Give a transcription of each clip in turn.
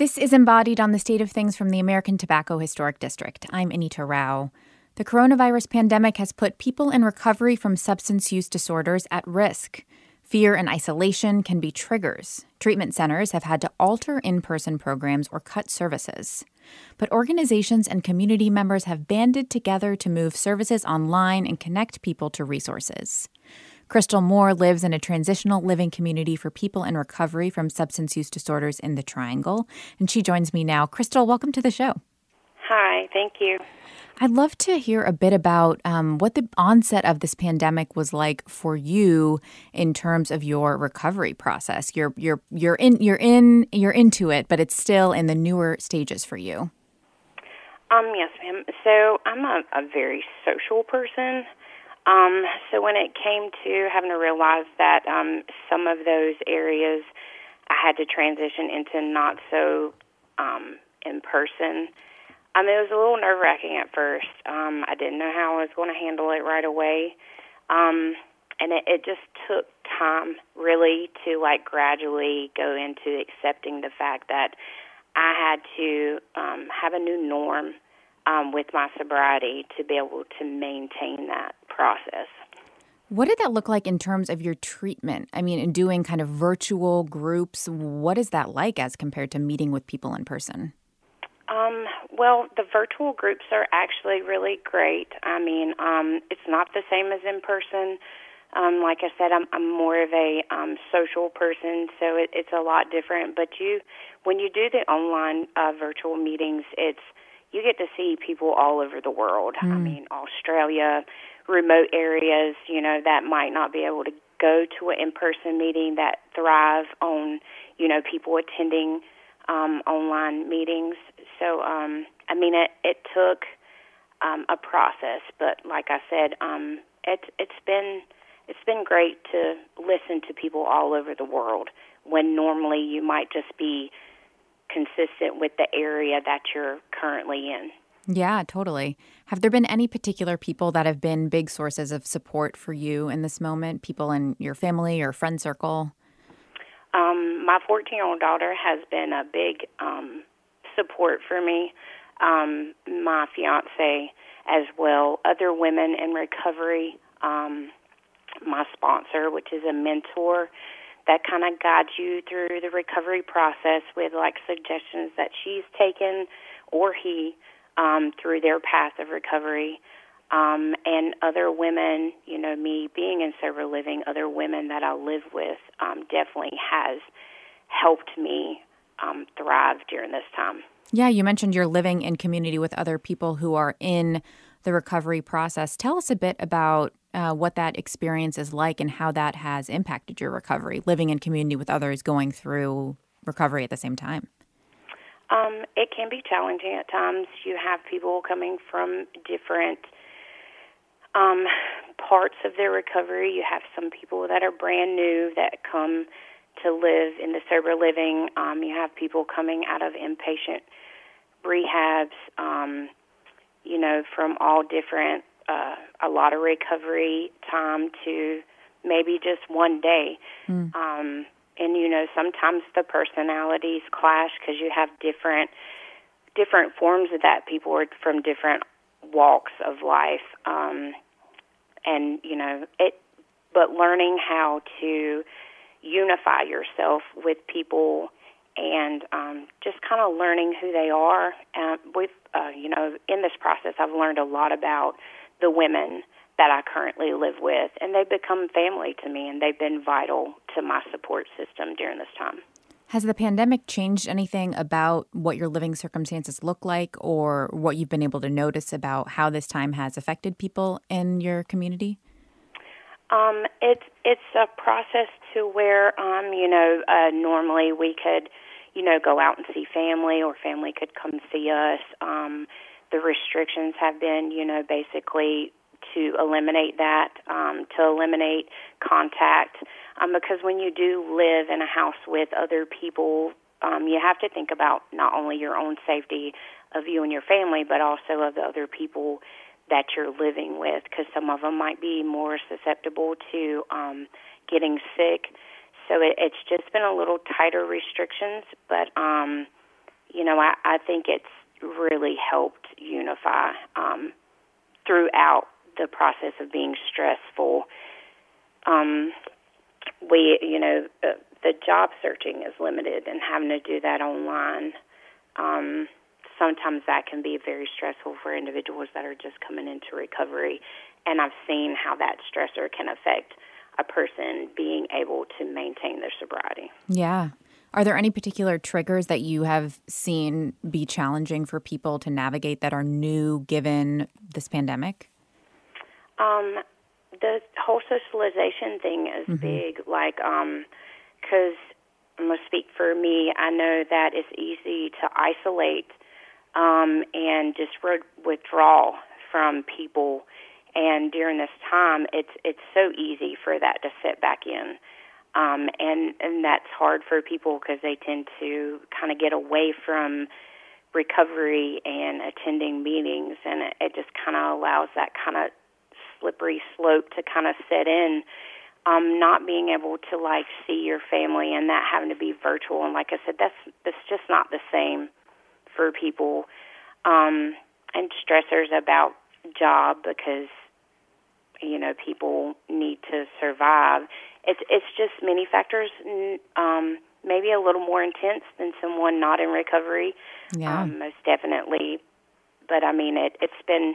This is Embodied on the State of Things from the American Tobacco Historic District. I'm Anita Rao. The coronavirus pandemic has put people in recovery from substance use disorders at risk. Fear and isolation can be triggers. Treatment centers have had to alter in-person programs or cut services. But organizations and community members have banded together to move services online and connect people to resources. Crystal Moore lives in a transitional living community for people in recovery from substance use disorders in the Triangle, and she joins me now. Crystal, welcome to the show. Hi, thank you. I'd love to hear a bit about what the onset of this pandemic was like for you in terms of your recovery process. You're into it, but it's still in the newer stages for you. Yes, ma'am. So I'm a very social person. So when it came to having to realize that some of those areas I had to transition into not so in person, it was a little nerve-wracking at first. I didn't know how I was going to handle it right away. And it just took time really to gradually go into accepting the fact that I had to have a new norm with my sobriety to be able to maintain that process. What did that look like in terms of your treatment? I mean, in doing kind of virtual groups, what is that like as compared to meeting with people in person? Well, the virtual groups are actually really great. I mean, it's not the same as in person. Like I said, I'm more of a social person, so it's a lot different. But when you do the online virtual meetings, you get to see people all over the world. I mean, Australia, remote areas, that might not be able to go to an in-person meeting that thrive on, people attending online meetings. So, it took a process, but like I said, it's been great to listen to people all over the world when normally you might just be consistent with the area that you're currently in. Yeah, totally. Have there been any particular people that have been big sources of support for you in this moment? People in your family or friend circle? My 14-year-old daughter has been a big support for me. My fiance as well. Other women in recovery. My sponsor, which is a mentor that kind of guides you through the recovery process with suggestions that she's taken or he through their path of recovery. And other women, me being in sober living, other women that I live with definitely has helped me thrive during this time. Yeah, you mentioned you're living in community with other people who are in the recovery process. Tell us a bit about what that experience is like and how that has impacted your recovery, living in community with others going through recovery at the same time. It can be challenging at times. You have people coming from different parts of their recovery. You have some people that are brand new that come to live in the sober living. You have people coming out of inpatient rehabs, from all different, a lot of recovery time to maybe just one day. And, sometimes the personalities clash because you have different forms of that. People are from different walks of life. But learning how to unify yourself with people and just kind of learning who they are. In this process, I've learned a lot about the women that I currently live with, and they've become family to me, and they've been vital to my support system during this time. Has the pandemic changed anything about what your living circumstances look like or what you've been able to notice about how this time has affected people in your community? It's a process to where, normally we could, go out and see family or family could come see us. The restrictions have been, basically to eliminate that, to eliminate contact, because when you do live in a house with other people, you have to think about not only your own safety of you and your family, but also of the other people that you're living with, because some of them might be more susceptible to getting sick. So it's just been a little tighter restrictions, but I think it's really helped unify throughout the process of being stressful. The job searching is limited, and having to do that online, sometimes that can be very stressful for individuals that are just coming into recovery. And I've seen how that stressor can affect a person being able to maintain their sobriety. Yeah. Are there any particular triggers that you have seen be challenging for people to navigate that are new given this pandemic? The whole socialization thing is big, because I'm going to speak for me. I know that it's easy to isolate and just withdraw from people. And during this time, it's so easy for that to sit back in. And that's hard for people because they tend to kind of get away from recovery and attending meetings, and it just kind of allows that kind of slippery slope to kind of set in. Not being able to see your family and that having to be virtual, and like I said, that's just not the same for people. And stressors about job because people need to survive. It's just many factors, maybe a little more intense than someone not in recovery. Yeah, most definitely. But I mean, it's been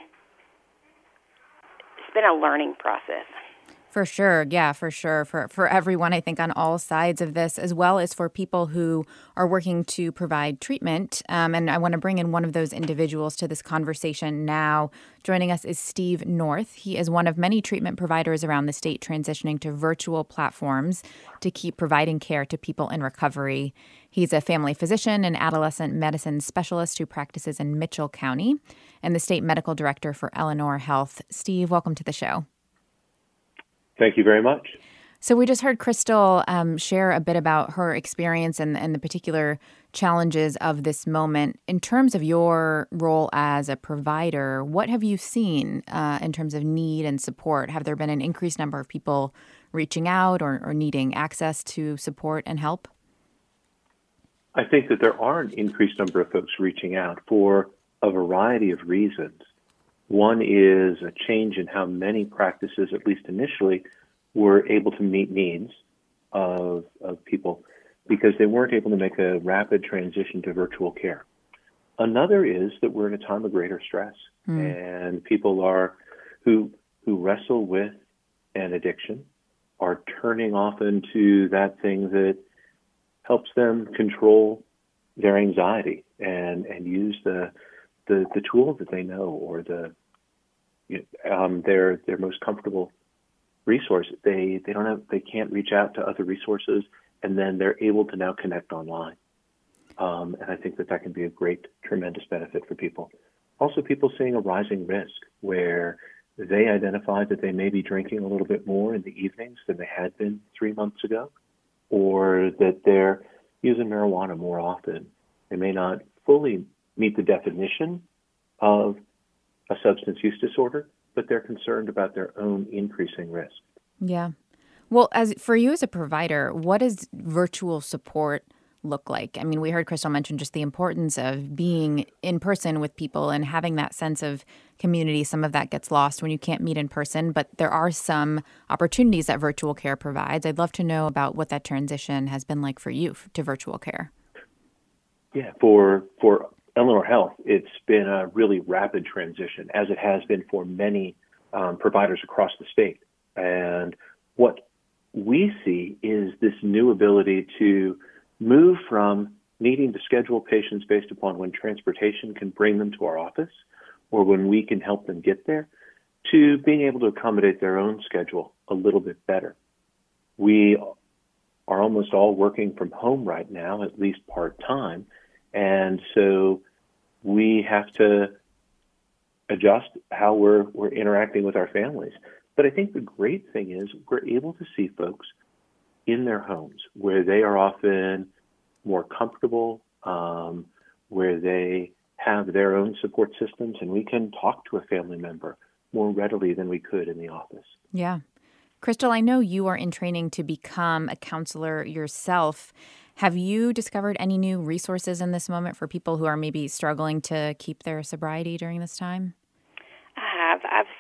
a learning process. for sure. Yeah, for sure. For everyone, I think, on all sides of this, as well as for people who are working to provide treatment. And I want to bring in one of those individuals to this conversation now. Joining us is Steve North. He is one of many treatment providers around the state transitioning to virtual platforms to keep providing care to people in recovery. He's a family physician and adolescent medicine specialist who practices in Mitchell County and the state medical director for Eleanor Health. Steve, welcome to the show. Thank you very much. So we just heard Crystal share a bit about her experience and the particular challenges of this moment. In terms of your role as a provider, what have you seen in terms of need and support? Have there been an increased number of people reaching out or needing access to support and help? I think that there are an increased number of folks reaching out for a variety of reasons. One is a change in how many practices, at least initially, were able to meet needs of people because they weren't able to make a rapid transition to virtual care. Another is that we're in a time of greater stress, and people who wrestle with an addiction are turning often to that thing that helps them control their anxiety and use the tools that they know or their most comfortable resource. They can't reach out to other resources, and then they're able to now connect online. And I think that can be a great, tremendous benefit for people. Also, people seeing a rising risk where they identify that they may be drinking a little bit more in the evenings than they had been 3 months ago, or that they're using marijuana more often. They may not fully meet the definition of a substance use disorder, but they're concerned about their own increasing risk. Yeah. Well, for you as a provider, what does virtual support look like? I mean, we heard Crystal mention just the importance of being in person with people and having that sense of community. Some of that gets lost when you can't meet in person, but there are some opportunities that virtual care provides. I'd love to know about what that transition has been like for you to virtual care. Yeah, for Eleanor Health, it's been a really rapid transition, as it has been for many providers across the state. And what we see is this new ability to move from needing to schedule patients based upon when transportation can bring them to our office or when we can help them get there, to being able to accommodate their own schedule a little bit better. We are almost all working from home right now, at least part-time, and so we have to adjust how we're interacting with our families. But I think the great thing is we're able to see folks in their homes where they are often more comfortable, where they have their own support systems, and we can talk to a family member more readily than we could in the office. Yeah. Crystal, I know you are in training to become a counselor yourself. Have you discovered any new resources in this moment for people who are maybe struggling to keep their sobriety during this time? I have.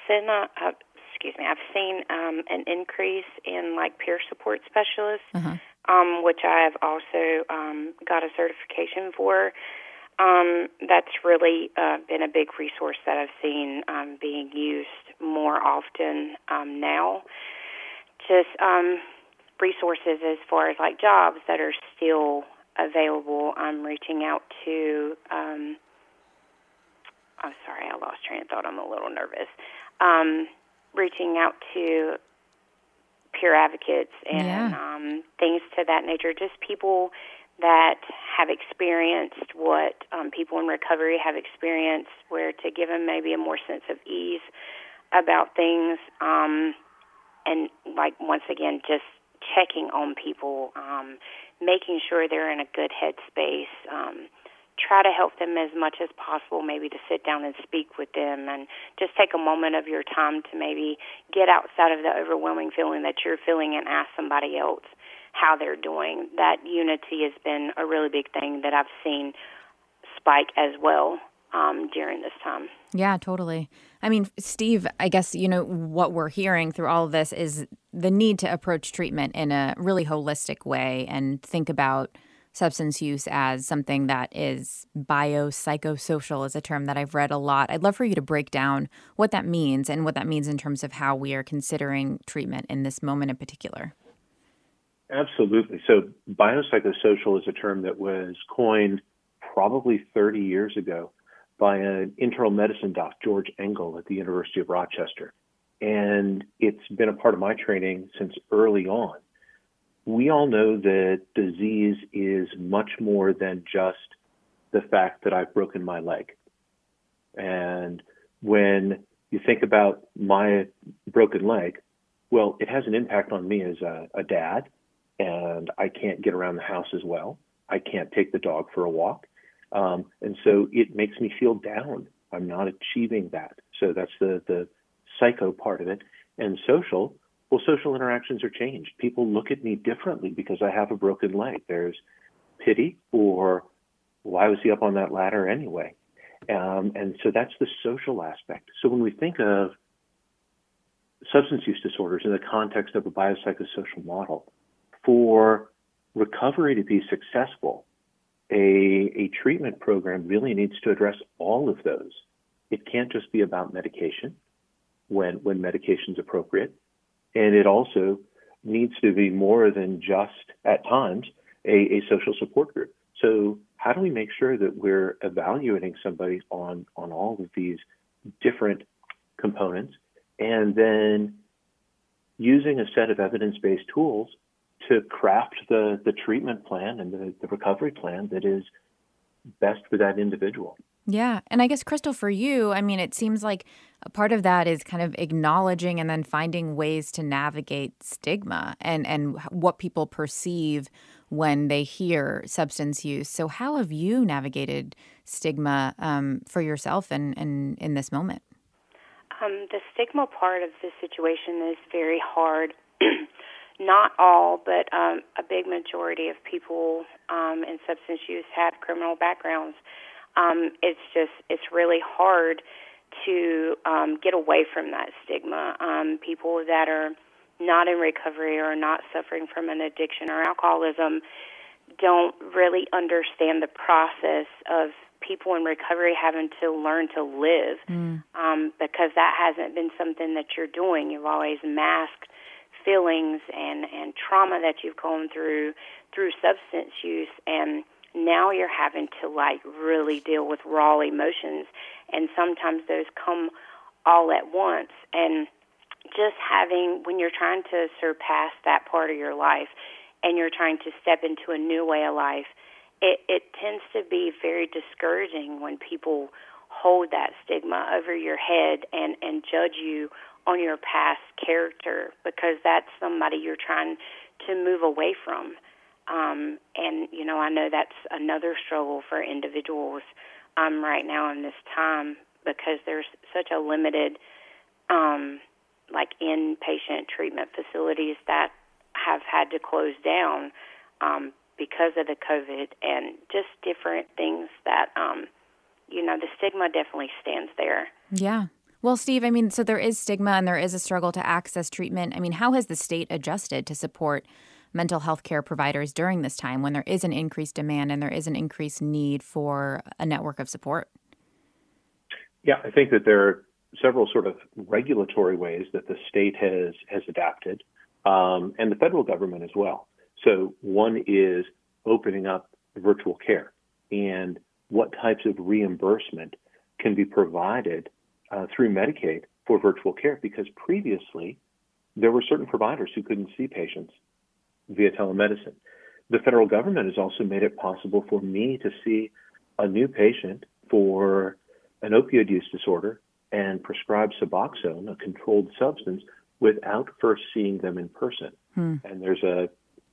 I've seen an increase in like peer support specialists, which I have also got a certification for. That's really been a big resource that I've seen being used more often now. Just resources as far as like jobs that are still available. I'm reaching out to, I'm sorry, I lost train of thought. I'm a little nervous. Reaching out to peer advocates and things to that nature, just people that have experienced what people in recovery have experienced, where to give them maybe a more sense of ease about things, and like once again, just checking on people, making sure they're in a good headspace, try to help them as much as possible, maybe to sit down and speak with them, and just take a moment of your time to maybe get outside of the overwhelming feeling that you're feeling and ask somebody else how they're doing. That unity has been a really big thing that I've seen spike as well during this time. Yeah, totally. I mean, Steve, I guess, what we're hearing through all of this is the need to approach treatment in a really holistic way and think about substance use as something that is biopsychosocial, is a term that I've read a lot. I'd love for you to break down what that means and what that means in terms of how we are considering treatment in this moment in particular. Absolutely. So biopsychosocial is a term that was coined probably 30 years ago by an internal medicine doc, George Engel, at the University of Rochester. And it's been a part of my training since early on. We all know that disease is much more than just the fact that I've broken my leg. And when you think about my broken leg, well, it has an impact on me as a dad, and I can't get around the house as well. I can't take the dog for a walk. And so it makes me feel down. I'm not achieving that. So that's the psycho part of it. And social, well, social interactions are changed. People look at me differently because I have a broken leg. There's pity, or why was he up on that ladder anyway? And so that's the social aspect. So when we think of substance use disorders in the context of a biopsychosocial model, for recovery to be successful, a treatment program really needs to address all of those. It can't just be about medication when medication's appropriate. And it also needs to be more than just, at times, a social support group. So how do we make sure that we're evaluating somebody on all of these different components, and then using a set of evidence-based tools to craft the treatment plan and the recovery plan that is best for that individual? Yeah. And I guess, Crystal, for you, I mean, it seems like a part of that is kind of acknowledging and then finding ways to navigate stigma and what people perceive when they hear substance use. So how have you navigated stigma for yourself and in this moment? The stigma part of this situation is very hard. Not all, but a big majority of people in substance use have criminal backgrounds. It's really hard to get away from that stigma. People that are not in recovery or not suffering from an addiction or alcoholism don't really understand the process of people in recovery having to learn to live, because that hasn't been something that you're doing. You've always masked feelings and trauma that you've gone through substance use, and now you're having to really deal with raw emotions, and sometimes those come all at once. And just when you're trying to surpass that part of your life and you're trying to step into a new way of life, it tends to be very discouraging when people hold that stigma over your head and judge you on your past character, because that's somebody you're trying to move away from. And, I know that's another struggle for individuals right now in this time, because there's such a limited inpatient treatment facilities that have had to close down because of the COVID and just different things that, the stigma definitely stands there. Yeah. Well, Steve, so there is stigma and there is a struggle to access treatment. How has the state adjusted to support mental health care providers during this time when there is an increased demand and there is an increased need for a network of support? Yeah, I think that there are several sort of regulatory ways that the state has adapted, and the federal government as well. So one is opening up virtual care and what types of reimbursement can be provided through Medicaid for virtual care, because previously there were certain providers who couldn't see patients via telemedicine. The federal government has also made it possible for me to see a new patient for an opioid use disorder and prescribe Suboxone, a controlled substance, without first seeing them in person. And there's a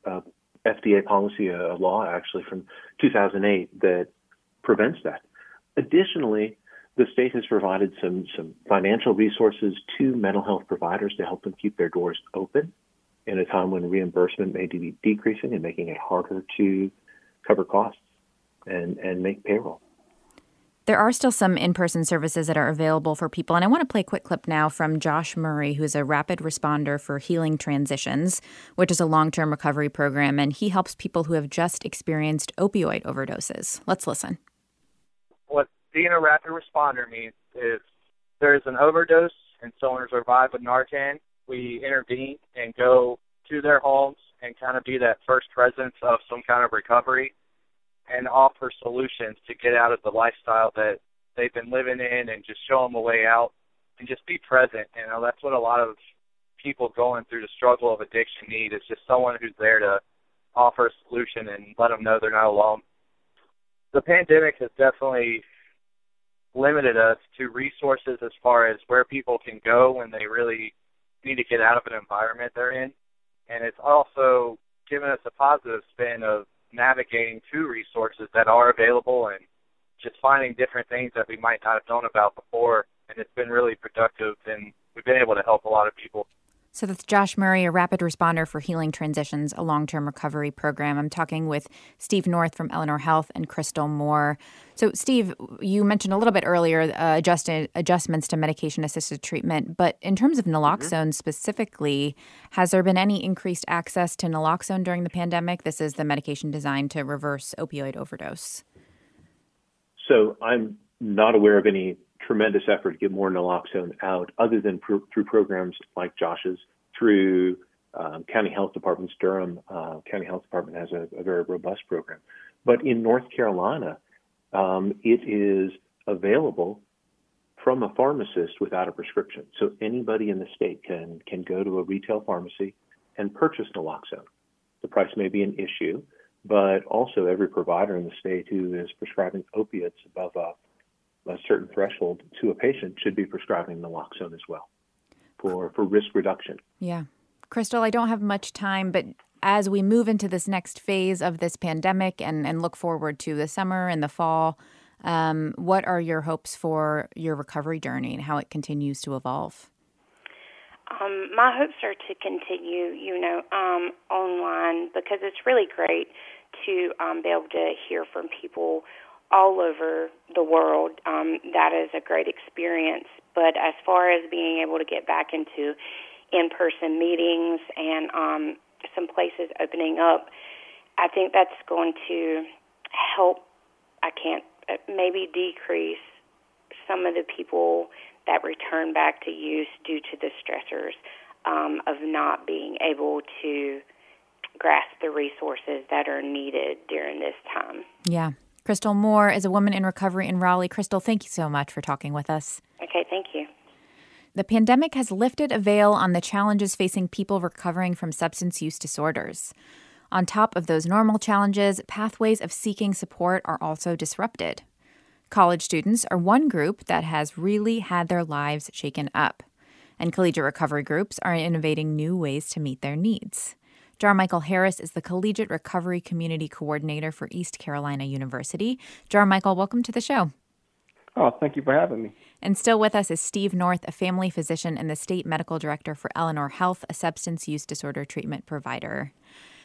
FDA policy, a law actually from 2008 that prevents that. Additionally, the state has provided some financial resources to mental health providers to help them keep their doors open in a time when reimbursement may be decreasing and making it harder to cover costs and make payroll. There are still some in-person services that are available for people, and I want to play a quick clip now from Josh Murray, who's a rapid responder for Healing Transitions, which is a long-term recovery program, and he helps people who have just experienced opioid overdoses. Let's listen. What being a rapid responder means is there's an overdose and someone is revived with Narcan. We intervene and go to their homes and kind of be that first presence of some kind of recovery and offer solutions to get out of the lifestyle that they've been living in and just show them a way out and just be present. That's what a lot of people going through the struggle of addiction need, is just someone who's there to offer a solution and let them know they're not alone. The pandemic has definitely limited us to resources as far as where people can go when they really need to get out of an environment they're in. And it's also given us a positive spin of navigating to resources that are available and just finding different things that we might not have known about before. And it's been really productive, and we've been able to help a lot of people. So that's Josh Murray, a rapid responder for Healing Transitions, a long-term recovery program. I'm talking with Steve North from Eleanor Health and Crystal Moore. So, Steve, you mentioned a little bit earlier adjustments to medication-assisted treatment, but in terms of naloxone specifically, has there been any increased access to naloxone during the pandemic? This is the medication designed to reverse opioid overdose. So I'm not aware of any tremendous effort to get more naloxone out, other than through programs like Josh's, through county health departments. Durham County Health Department has a very robust program. But in North Carolina, it is available from a pharmacist without a prescription. So anybody in the state can go to a retail pharmacy and purchase naloxone. The price may be an issue, but also every provider in the state who is prescribing opiates above a certain threshold to a patient should be prescribing naloxone as well for risk reduction. Yeah. Crystal, I don't have much time, but as we move into this next phase of this pandemic and look forward to the summer and the fall, what are your hopes for your recovery journey and how it continues to evolve? My hopes are to continue, online, because it's really great to be able to hear from people all over the world. That is a great experience. But as far as being able to get back into in-person meetings and some places opening up, I think that's going to help, maybe decrease some of the people that return back to use due to the stressors of not being able to grasp the resources that are needed during this time. Yeah. Crystal Moore is a woman in recovery in Raleigh. Crystal, thank you so much for talking with us. Okay, thank you. The pandemic has lifted a veil on the challenges facing people recovering from substance use disorders. On top of those normal challenges, pathways of seeking support are also disrupted. College students are one group that has really had their lives shaken up, and collegiate recovery groups are innovating new ways to meet their needs. Jarmichael Harris is the Collegiate Recovery Community Coordinator for East Carolina University. Jarmichael, welcome to the show. Oh, thank you for having me. And still with us is Steve North, a family physician and the State Medical Director for Eleanor Health, a substance use disorder treatment provider.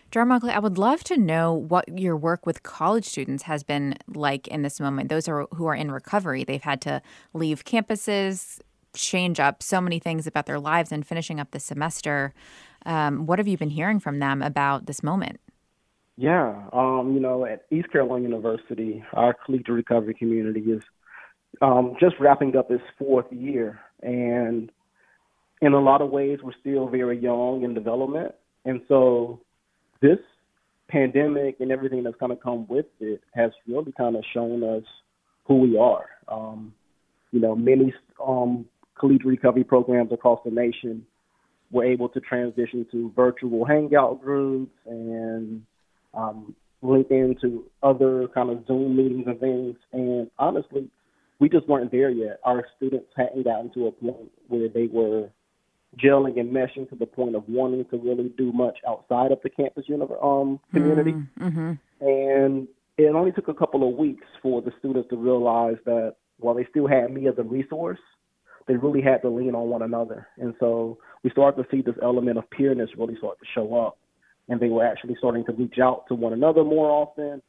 Jarmichael, I would love to know what your work with college students has been like in this moment. Those who are in recovery. They've had to leave campuses, change up so many things about their lives and finishing up the semester. What have you been hearing from them about this moment? Yeah, at East Carolina University, our collegiate recovery community is just wrapping up its fourth year. And in a lot of ways, we're still very young in development. And so this pandemic and everything that's kind of come with it has really kind of shown us who we are. Many collegiate recovery programs across the nation were able to transition to virtual hangout groups and link into other kind of Zoom meetings and things. And honestly, we just weren't there yet. Our students hadn't gotten to a point where they were gelling and meshing to the point of wanting to really do much outside of the campus community. Mm-hmm. And it only took a couple of weeks for the students to realize that while they still had me as a resource, they really had to lean on one another. And so we started to see this element of peerness really start to show up. And they were actually starting to reach out to one another more often.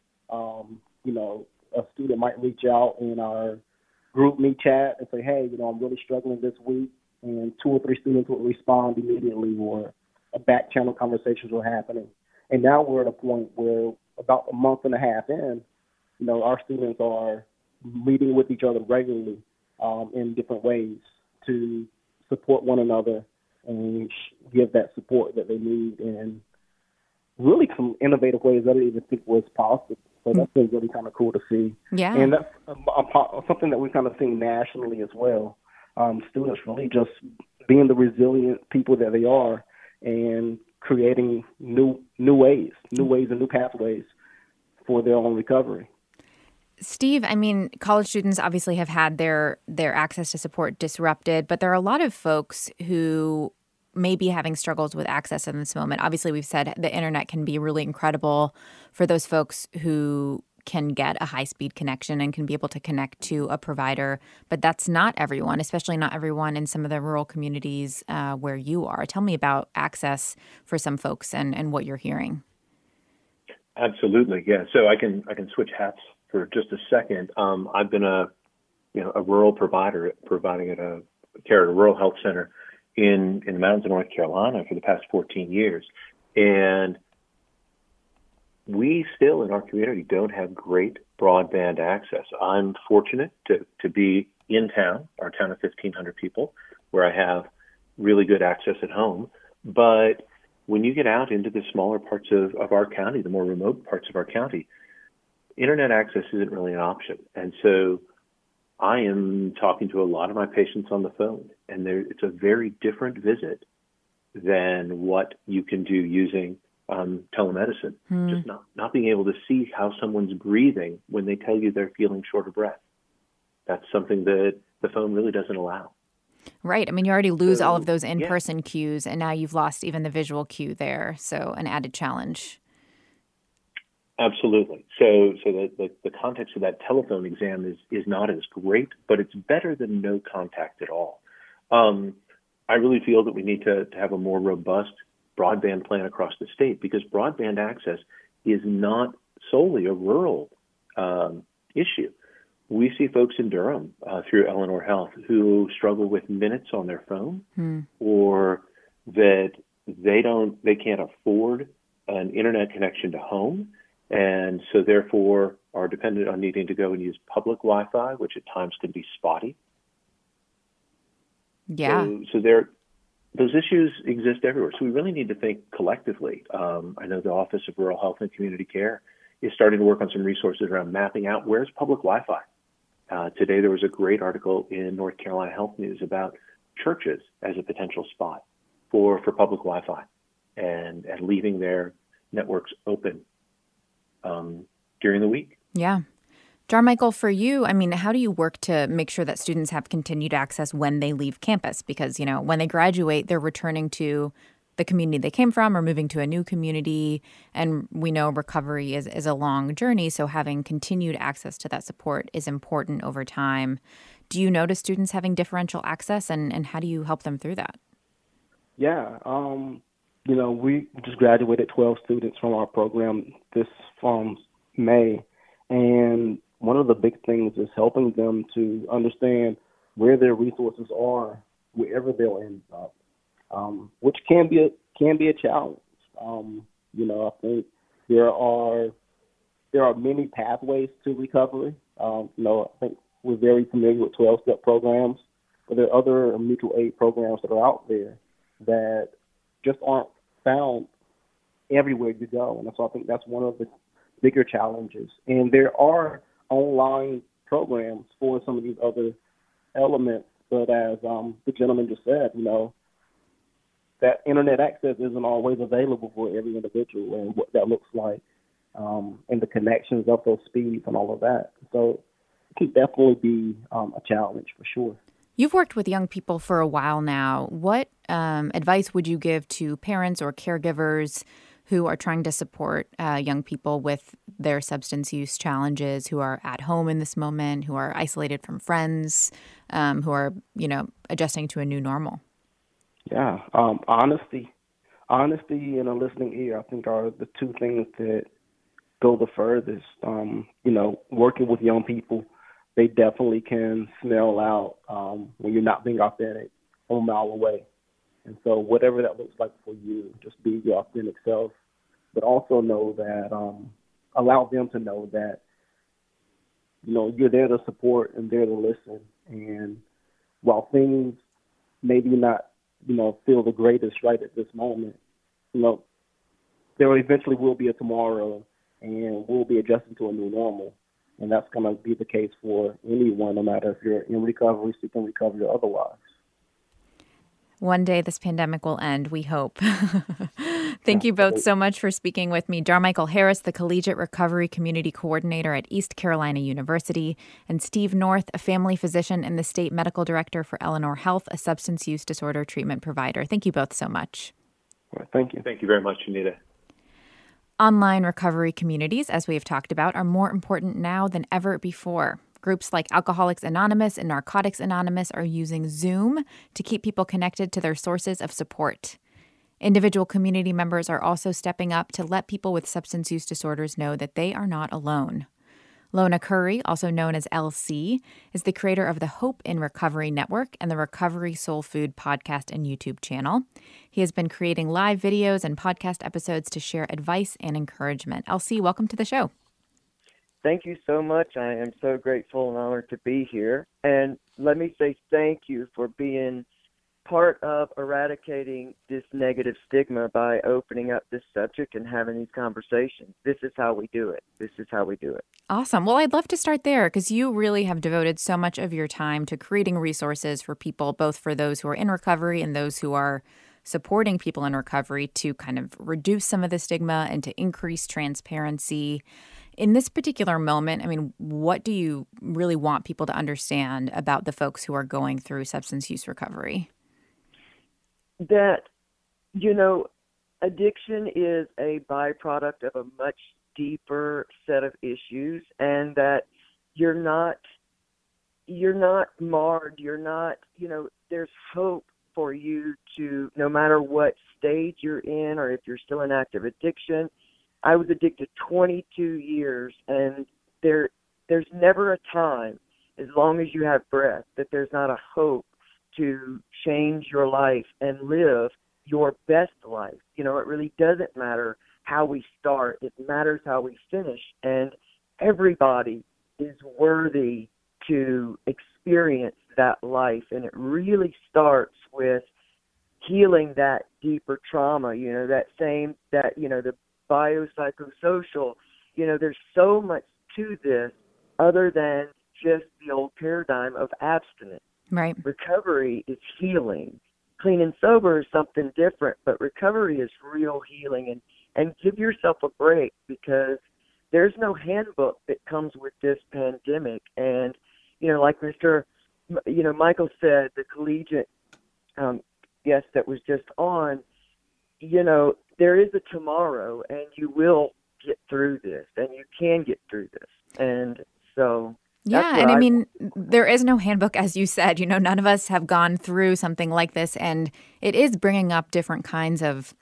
A student might reach out in our group meet chat and say, hey, I'm really struggling this week. And 2 or 3 students would respond immediately, or a back channel conversations were happening. And now we're at a point where about a month and a half in, our students are meeting with each other regularly in different ways to support one another and give that support that they need in really some innovative ways that I didn't even think was possible. So that's been really kind of cool to see. Yeah. And that's something that we've kind of seen nationally as well. Students really just being the resilient people that they are and creating new ways and new pathways for their own recovery. Steve, college students obviously have had their access to support disrupted, but there are a lot of folks who may be having struggles with access in this moment. Obviously, we've said the internet can be really incredible for those folks who can get a high-speed connection and can be able to connect to a provider, but that's not everyone, especially not everyone in some of the rural communities where you are. Tell me about access for some folks and what you're hearing. Absolutely, yeah. So I can switch hats for just a second. I've been a rural provider providing at a rural health center in the mountains of North Carolina for the past 14 years. And we still in our community don't have great broadband access. I'm fortunate to be in town, our town of 1,500 people, where I have really good access at home. But when you get out into the smaller parts of our county, the more remote parts of our county, internet access isn't really an option. And so I am talking to a lot of my patients on the phone, and it's a very different visit than what you can do using telemedicine. Just not being able to see how someone's breathing when they tell you they're feeling short of breath. That's something that the phone really doesn't allow. Right. You already lose all of those in-person cues, and now you've lost even the visual cue there. So an added challenge. Absolutely. So the context of that telephone exam is not as great, but it's better than no contact at all. I really feel that we need to have a more robust broadband plan across the state, because broadband access is not solely a rural issue. We see folks in Durham through Eleanor Health who struggle with minutes on their phone, or that they can't afford an internet connection to home, and so therefore are dependent on needing to go and use public Wi-Fi, which at times can be spotty. Yeah. So those issues exist everywhere. So we really need to think collectively. I know the Office of Rural Health and Community Care is starting to work on some resources around mapping out where's public Wi-Fi. Today there was a great article in North Carolina Health News about churches as a potential spot for public Wi-Fi and leaving their networks open during the week. Yeah. Jarmichael, for you, how do you work to make sure that students have continued access when they leave campus? Because, when they graduate, they're returning to the community they came from or moving to a new community. And we know recovery is a long journey, so having continued access to that support is important over time. Do you notice students having differential access, and how do you help them through that? Yeah. we just graduated 12 students from our program this May, and one of the big things is helping them to understand where their resources are, wherever they'll end up, which can be a challenge. I think there are many pathways to recovery. I think we're very familiar with 12-step programs, but there are other mutual aid programs that are out there that just aren't found everywhere you go. And so I think that's one of the bigger challenges. And there are online programs for some of these other elements, but as the gentleman just said, that internet access isn't always available for every individual, and what that looks like, and the connections of those speeds and all of that. So it can definitely be a challenge for sure. You've worked with young people for a while now. What advice would you give to parents or caregivers who are trying to support young people with their substance use challenges, who are at home in this moment, who are isolated from friends, who are, adjusting to a new normal? Yeah, honesty and a listening ear, I think, are the two things that go the furthest. Working with young people, they definitely can smell out when you're not being authentic a mile away. And so whatever that looks like for you, just be your authentic self, but also know that, allow them to know that, you're there to support and there to listen. And while things maybe not, feel the greatest right at this moment, there eventually will be a tomorrow, and we'll be adjusting to a new normal. And that's going to be the case for anyone, no matter if you're in recovery, seeking recovery, or otherwise. One day this pandemic will end, we hope. Thank you both so much for speaking with me. Jarmichael Harris, the Collegiate Recovery Community Coordinator at East Carolina University, and Steve North, a family physician and the State Medical Director for Eleanor Health, a substance use disorder treatment provider. Thank you both so much. All right, thank you. Thank you very much, Anita. Online recovery communities, as we have talked about, are more important now than ever before. Groups like Alcoholics Anonymous and Narcotics Anonymous are using Zoom to keep people connected to their sources of support. Individual community members are also stepping up to let people with substance use disorders know that they are not alone. Lona Curry, also known as LC, is the creator of the Hope in Recovery Network and the Recovery Soul Food podcast and YouTube channel. He has been creating live videos and podcast episodes to share advice and encouragement. LC, welcome to the show. Thank you so much. I am so grateful and honored to be here. And let me say thank you for being part of eradicating this negative stigma by opening up this subject and having these conversations. This is how we do it. Awesome. Well, I'd love to start there because you really have devoted so much of your time to creating resources for people, both for those who are in recovery and those who are supporting people in recovery, to kind of reduce some of the stigma and to increase transparency. In this particular moment, what do you really want people to understand about the folks who are going through substance use recovery? That, addiction is a byproduct of a much deeper set of issues, and that you're not marred. There's hope for you to, no matter what stage you're in or if you're still in active addiction. I was addicted 22 years, and there's never a time, as long as you have breath, that there's not a hope to change your life and live your best life. It really doesn't matter how we start. It matters how we finish. And everybody is worthy to experience that life. And it really starts with healing that deeper trauma, the biopsychosocial, there's so much to this other than just the old paradigm of abstinence. Right. Recovery is healing. Clean and sober is something different, but recovery is real healing. And give yourself a break, because there's no handbook that comes with this pandemic. And, like Mr. Michael said, the collegiate guest that was just on, there is a tomorrow, and you will get through this, and you can get through this. And so there is no handbook, as you said. None of us have gone through something like this, and it is bringing up different kinds of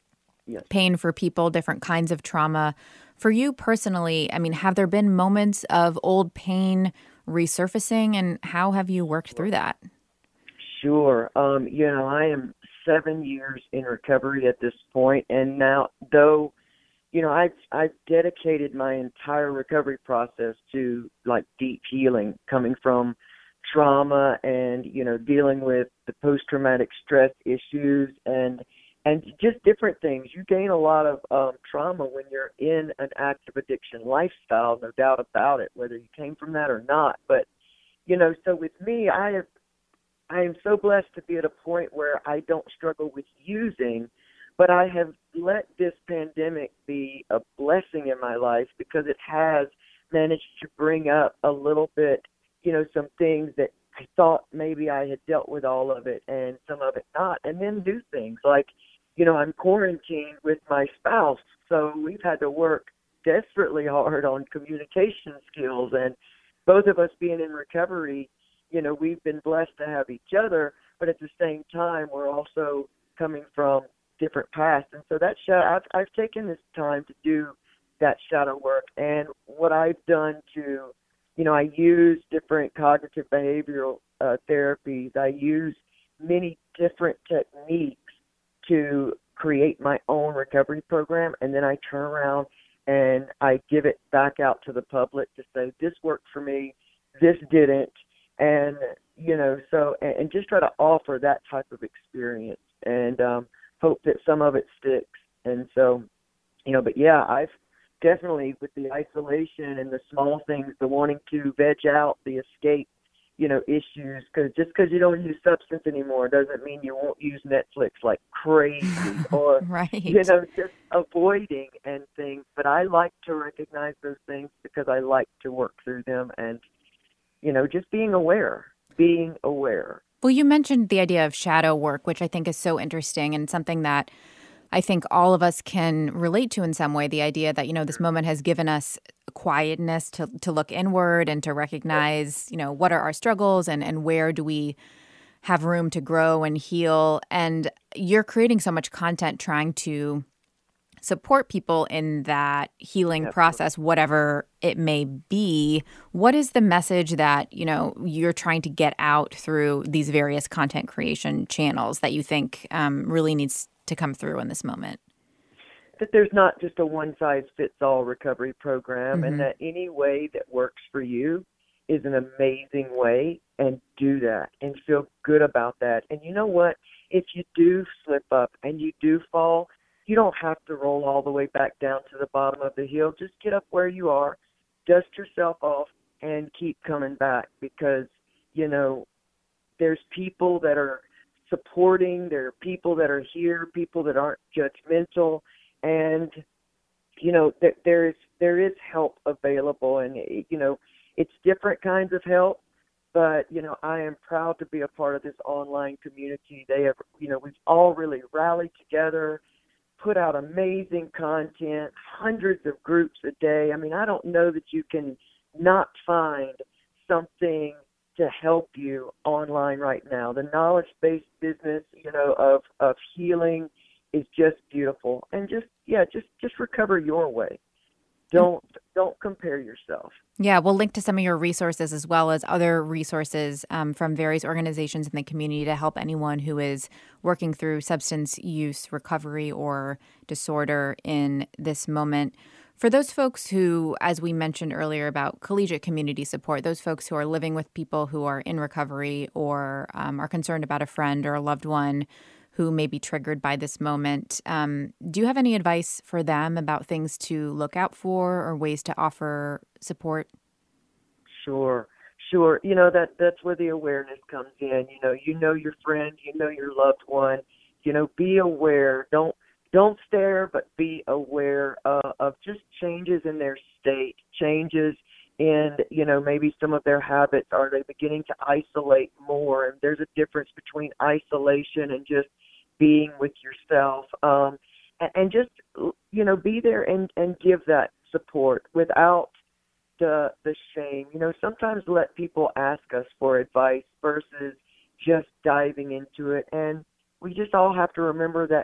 Yes. pain for people, different kinds of trauma. For you personally, I mean, have there been moments of old pain resurfacing, and how have you worked through that? Sure. I am 7 years in recovery at this point, and now, though, I've dedicated my entire recovery process to like deep healing, coming from trauma and dealing with the post-traumatic stress issues and just different things. You gain a lot of trauma when you're in an active addiction lifestyle, no doubt about it, whether you came from that or not. But so with me, I am so blessed to be at a point where I don't struggle with using, but I have let this pandemic be a blessing in my life because it has managed to bring up a little bit, some things that I thought maybe I had dealt with all of it and some of it not, and then new things like, I'm quarantined with my spouse, so we've had to work desperately hard on communication skills, and both of us being in recovery, we've been blessed to have each other, but at the same time, we're also coming from different pasts. And so I've taken this time to do that shadow work. And what I've done to, I use different cognitive behavioral therapies. I use many different techniques to create my own recovery program. And then I turn around and I give it back out to the public to say, this worked for me, this didn't. And, and just try to offer that type of experience and hope that some of it sticks. And so, but yeah, I've definitely, with the isolation and the small things, the wanting to veg out, the escape, issues, because just because you don't use substance anymore doesn't mean you won't use Netflix like crazy or, right. Just avoiding and things. But I like to recognize those things because I like to work through them and, just being aware. Well, you mentioned the idea of shadow work, which I think is so interesting and something that I think all of us can relate to in some way. The idea that, this moment has given us quietness to look inward and to recognize, what are our struggles and where do we have room to grow and heal. And you're creating so much content trying to support people in that healing process, whatever it may be. What is the message that, you're trying to get out through these various content creation channels that you think really needs to come through in this moment? That there's not just a one-size-fits-all recovery program, and that any way that works for you is an amazing way, and do that and feel good about that. And you know what? If you do slip up and you do fall, you don't have to roll all the way back down to the bottom of the hill. Just get up where you are, dust yourself off, and keep coming back because, there's people that are supporting, there are people that are here, people that aren't judgmental, and, there is help available. And, it's different kinds of help, but, I am proud to be a part of this online community. They have, we've all really rallied together, put out amazing content, hundreds of groups a day. I mean, I don't know that you can not find something to help you online right now. The knowledge-based business, of healing is just beautiful. And just recover your way. Don't compare yourself. Yeah, we'll link to some of your resources as well as other resources from various organizations in the community to help anyone who is working through substance use recovery or disorder in this moment. For those folks who, as we mentioned earlier about collegiate community support, those folks who are living with people who are in recovery or are concerned about a friend or a loved one who may be triggered by this moment, do you have any advice for them about things to look out for or ways to offer support? Sure. That's where the awareness comes in. You know your friend, your loved one. Be aware. Don't stare, but be aware of just changes in their state, changes in, maybe some of their habits. Are they beginning to isolate more? And there's a difference between isolation and just being with yourself. And just, be there and give that support without the shame. Sometimes let people ask us for advice versus just diving into it. And we just all have to remember that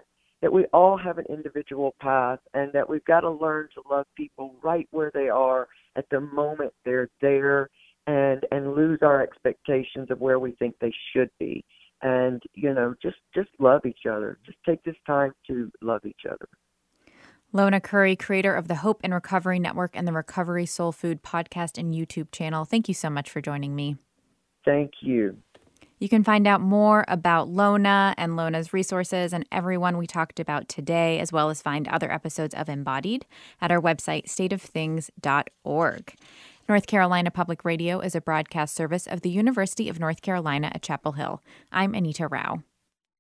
that we all have an individual path, and that we've got to learn to love people right where they are at the moment they're there, and lose our expectations of where we think they should be. And, just love each other. Just take this time to love each other. Lona Curry, creator of the Hope and Recovery Network and the Recovery Soul Food podcast and YouTube channel. Thank you so much for joining me. Thank you. You can find out more about Lona and Lona's resources and everyone we talked about today, as well as find other episodes of Embodied at our website, stateofthings.org. North Carolina Public Radio is a broadcast service of the University of North Carolina at Chapel Hill. I'm Anita Rao.